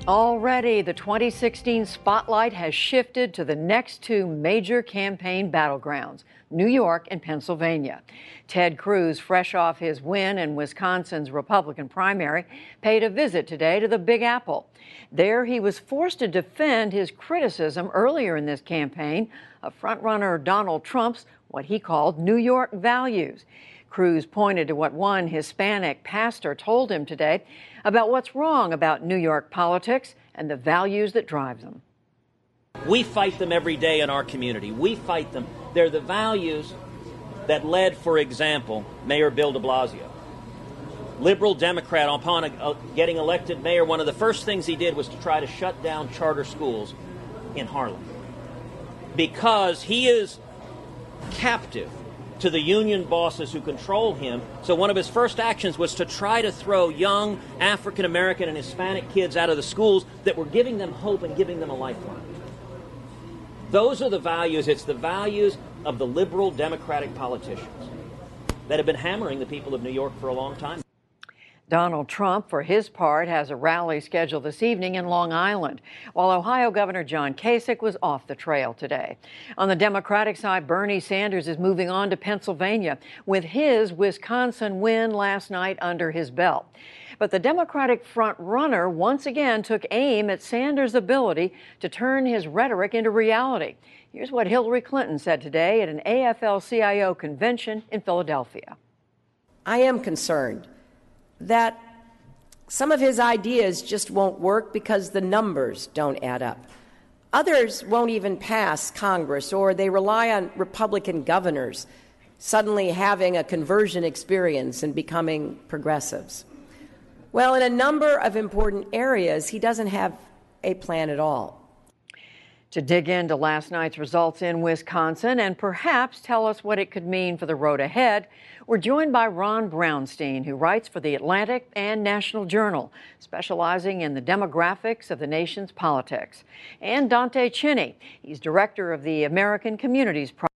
Already, the 2016 spotlight has shifted to the next two major campaign battlegrounds, New York and Pennsylvania. Ted Cruz, fresh off his win in Wisconsin's Republican primary, paid a visit today to the Big Apple. There, he was forced to defend his criticism earlier in this campaign of frontrunner Donald Trump's what he called New York values. Cruz pointed to what one Hispanic pastor told him today about what's wrong about New York politics and the values that drive them. We fight them every day in our community. We fight them. They're the values that led, for example, Mayor Bill de Blasio. Liberal Democrat, upon getting elected mayor, one of the first things he did was to try to shut down charter schools in Harlem because he is captive to the union bosses who control him. So one of his first actions was to try to throw young African American and Hispanic kids out of the schools that were giving them hope and giving them a lifeline. Those are the values. It's the values of the liberal Democratic politicians that have been hammering the people of New York for a long time. Donald Trump, for his part, has a rally scheduled this evening in Long Island, while Ohio Governor John Kasich was off the trail today. On the Democratic side, Bernie Sanders is moving on to Pennsylvania with his Wisconsin win last night under his belt. But the Democratic front runner once again took aim at Sanders' ability to turn his rhetoric into reality. Here's what Hillary Clinton said today at an AFL-CIO convention in Philadelphia. I am concerned that some of his ideas just won't work because the numbers don't add up. Others won't even pass Congress, or they rely on Republican governors suddenly having a conversion experience and becoming progressives. Well, in a number of important areas, he doesn't have a plan at all. To dig into last night's results in Wisconsin and perhaps tell us what it could mean for the road ahead, we're joined by Ron Brownstein, who writes for The Atlantic and National Journal, specializing in the demographics of the nation's politics, and Dante Cheney. He's director of the American Communities Project.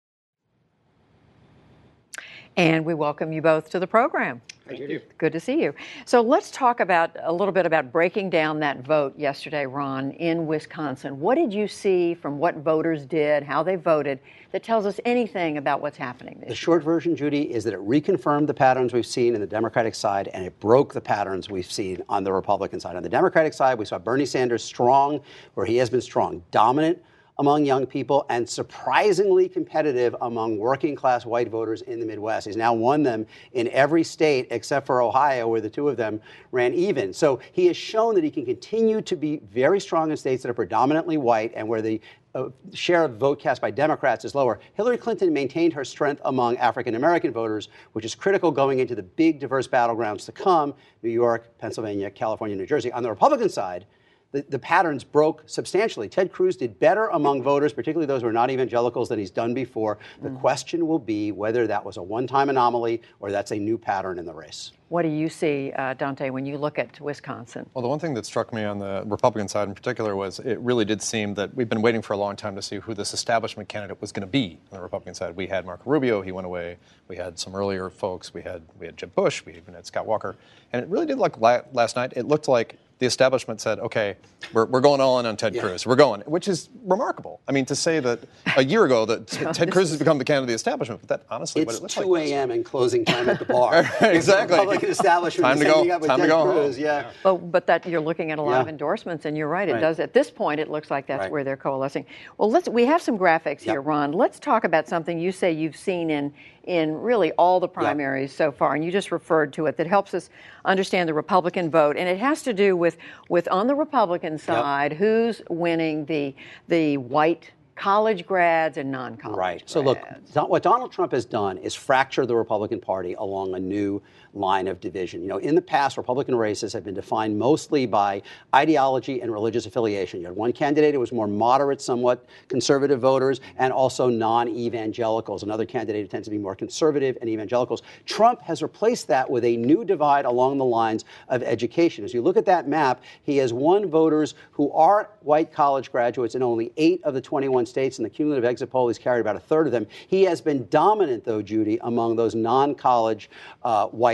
And we welcome you both to the program. Thank you. Good to see you. So let's talk about a little bit about breaking down that vote yesterday, Ron, in Wisconsin. What did you see from what voters did, how they voted, that tells us anything about what's happening this year? The short version, Judy, is that it reconfirmed the patterns we've seen in the Democratic side, and it broke the patterns we've seen on the Republican side. On the Democratic side, we saw Bernie Sanders strong, where he has been strong, dominant among young people, and surprisingly competitive among working-class white voters in the Midwest. He's now won them in every state except for Ohio, where the two of them ran even. So he has shown that he can continue to be very strong in states that are predominantly white and where the share of vote cast by Democrats is lower. Hillary Clinton maintained her strength among African-American voters, which is critical going into the big, diverse battlegrounds to come, New York, Pennsylvania, California, New Jersey. On the Republican side, the patterns broke substantially. Ted Cruz did better among voters, particularly those who are not evangelicals, than he's done before. The question will be whether that was a one-time anomaly or that's a new pattern in the race. What do you see, Dante, when you look at Wisconsin? Well, the one thing that struck me on the Republican side in particular was it really did seem that we've been waiting for a long time to see who this establishment candidate was going to be on the Republican side. We had Marco Rubio, he went away. We had some earlier folks. We had Jeb Bush. We even had Scott Walker. And it really did look last night, it looked like the establishment said, okay, we're going all in on Ted Cruz. We're going, which is remarkable. I mean, to say that a year ago that Ted Cruz has become the candidate of the establishment, but that honestly what it looks like. It's 2 a.m. and closing time at the bar. Exactly. The Republican establishment Time to go. up with Time to Ted go Cruz. home. Yeah. But that you're looking at a lot of endorsements, and you're right. It does. At this point, it looks like that's where they're coalescing. Well, we have some graphics here, Ron. Let's talk about something you say you've seen in really all the primaries so far, and you just referred to it, that helps us understand the Republican vote. And it has to do with on the Republican side, who's winning the white college grads and non-college grads. So look, what Donald Trump has done is fracture the Republican Party along a new line of division. You know, in the past, Republican races have been defined mostly by ideology and religious affiliation. You had one candidate who was more moderate, somewhat conservative voters, and also non-evangelicals. Another candidate who tends to be more conservative and evangelicals. Trump has replaced that with a new divide along the lines of education. As you look at that map, he has won voters who are white college graduates in only 8 of the 21 states. In the cumulative exit poll, he's carried about a third of them. He has been dominant, though, Judy, among those non-college white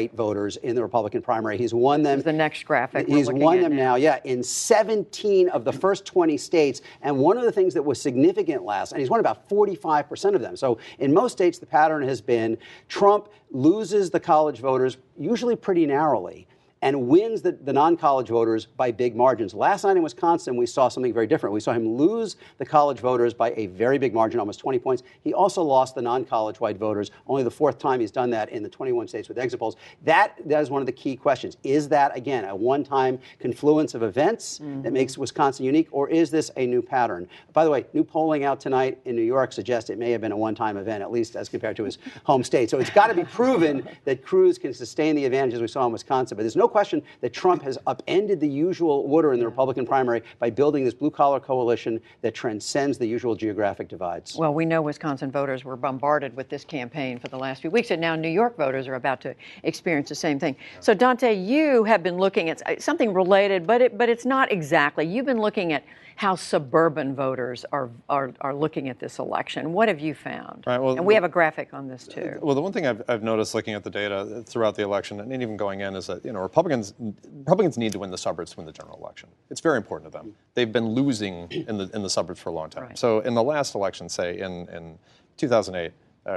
white voters in the Republican primary. He's won them. This is the next graphic. He's won them now, in 17 of the first 20 states. And one of the things that was significant and he's won about 45% of them. So in most states, the pattern has been Trump loses the college voters, usually pretty narrowly, and wins the non-college voters by big margins. Last night in Wisconsin, we saw something very different. We saw him lose the college voters by a very big margin, almost 20 points. He also lost the non-college white voters, only the fourth time he's done that in the 21 states with exit polls. That is one of the key questions. Is that, again, a one-time confluence of events that makes Wisconsin unique, or is this a new pattern? By the way, new polling out tonight in New York suggests it may have been a one-time event, at least as compared to his home state. So it's got to be proven that Cruz can sustain the advantages we saw in Wisconsin. But there's no question that Trump has upended the usual order in the Republican primary by building this blue-collar coalition that transcends the usual geographic divides. Well, we know Wisconsin voters were bombarded with this campaign for the last few weeks, and now New York voters are about to experience the same thing. So, Dante, you have been looking at something related, but it's not exactly. You've been looking at how suburban voters are looking at this election. What have you found? Right, well, and we have a graphic on this too. Well, the one thing I've noticed looking at the data throughout the election and even going in is that Republicans need to win the suburbs to win the general election. It's very important to them. They've been losing in the suburbs for a long time. Right. So in the last election, say in 2008.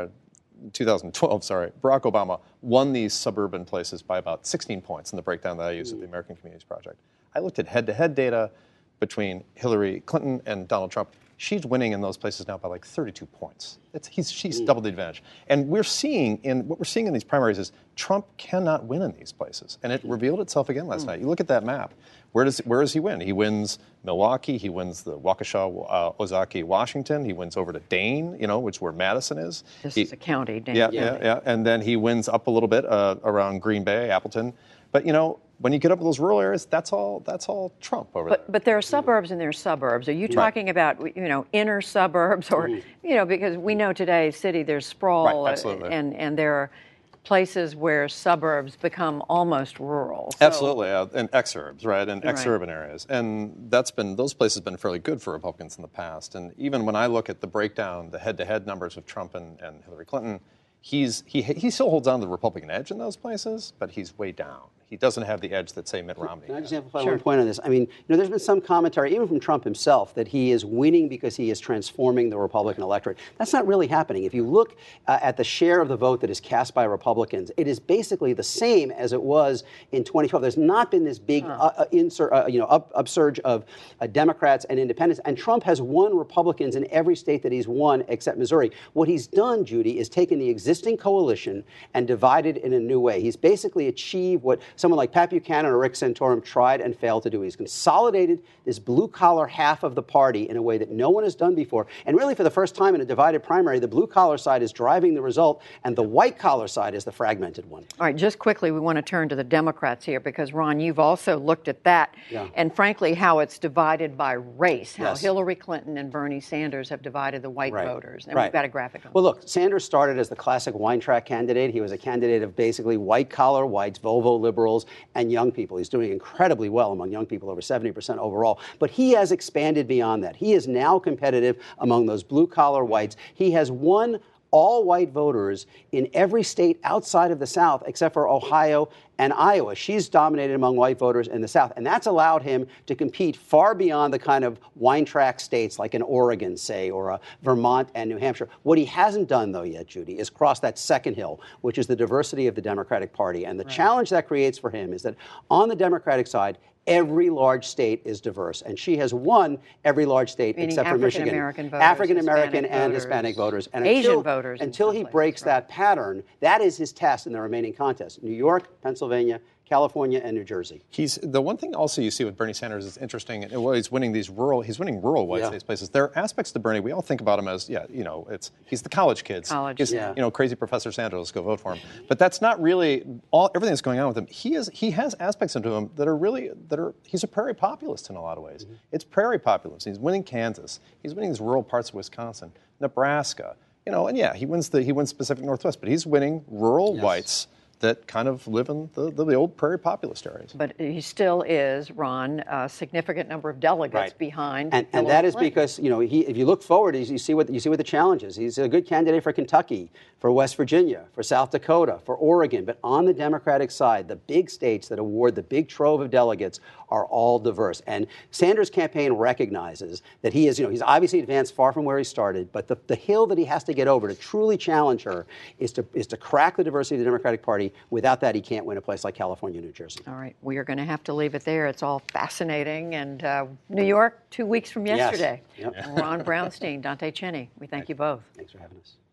2012, Barack Obama won these suburban places by about 16 points in the breakdown that I use at the American Communities Project. I looked at head-to-head data between Hillary Clinton and Donald Trump. She's winning in those places now by like 32 points. She's doubled the advantage. And what we're seeing in these primaries is Trump cannot win in these places. And it revealed itself again last night. You look at that map. Where does he win? He wins Milwaukee. He wins the Waukesha, Ozaukee, Washington. He wins over to Dane, which is where Madison is. This is a county, Dane. Yeah. And then he wins up a little bit around Green Bay, Appleton. But, when you get up to those rural areas, that's all Trump over there. But there are suburbs and there are suburbs. Are you talking about, inner suburbs or, because we know today, city, there's sprawl. Right, absolutely. And there are places where suburbs become almost rural. So, absolutely, and exurbs, right, and exurban areas. And those places have been fairly good for Republicans in the past. And even when I look at the breakdown, the head-to-head numbers of Trump and Hillary Clinton, he still holds on to the Republican edge in those places, but he's way down. He doesn't have the edge that, say, Mitt Romney Can I just amplify one point on this? I mean, there's been some commentary, even from Trump himself, that he is winning because he is transforming the Republican electorate. That's not really happening. If you look at the share of the vote that is cast by Republicans, it is basically the same as it was in 2012. There's not been this big upsurge of Democrats and independents. And Trump has won Republicans in every state that he's won except Missouri. What he's done, Judy, is taken the existing coalition and divided in a new way. He's basically achieved what someone like Pat Buchanan or Rick Santorum tried and failed to do. He's consolidated this blue-collar half of the party in a way that no one has done before. And really, for the first time in a divided primary, the blue-collar side is driving the result, and the white-collar side is the fragmented one. All right, just quickly, we want to turn to the Democrats here because, Ron, you've also looked at that and, frankly, how it's divided by race, how Hillary Clinton and Bernie Sanders have divided the white voters. And we've got a graphic on Well, look, Sanders started as the classic wine track candidate. He was a candidate of basically white-collar whites, Volvo liberals, and young people. He's doing incredibly well among young people, over 70% overall. But he has expanded beyond that. He is now competitive among those blue-collar whites. He has won all white voters in every state outside of the South except for Ohio and Iowa. She's dominated among white voters in the South. And that's allowed him to compete far beyond the kind of wine track states like in Oregon, say, or Vermont and New Hampshire. What he hasn't done, though, yet, Judy, is cross that second hill, which is the diversity of the Democratic Party. And the challenge that creates for him is that on the Democratic side, every large state is diverse, and she has won every large state except for Michigan. African-American and Hispanic voters. And Asian voters. Until he breaks that pattern, that is his test in the remaining contests. New York, Pennsylvania, California, and New Jersey. The one thing also you see with Bernie Sanders is interesting. He's winning rural white states places. There are aspects to Bernie. We all think about him as, he's the college kid. He's, crazy Professor Sanders. Let's go vote for him. But that's not really everything that's going on with him. He has aspects into him he's a prairie populist in a lot of ways. Mm-hmm. It's prairie populist. He's winning Kansas. He's winning these rural parts of Wisconsin, Nebraska. He wins Pacific Northwest, but he's winning rural whites that kind of live in the old prairie populist areas. But he still is, Ron, a significant number of delegates behind. And that is because, you know, if you look forward, you see what the challenge is. He's a good candidate for Kentucky, for West Virginia, for South Dakota, for Oregon. But on the Democratic side, the big states that award the big trove of delegates are all diverse. And Sanders' campaign recognizes that he is, you know, he's obviously advanced far from where he started, but the hill that he has to get over to truly challenge her is to crack the diversity of the Democratic Party. Without that, he can't win a place like California, New Jersey. All right, we are going to have to leave it there. It's all fascinating. And New York, 2 weeks from yesterday. Yes. Yep. Ron Brownstein, Dante Cheney, we thank you both. Thanks for having us.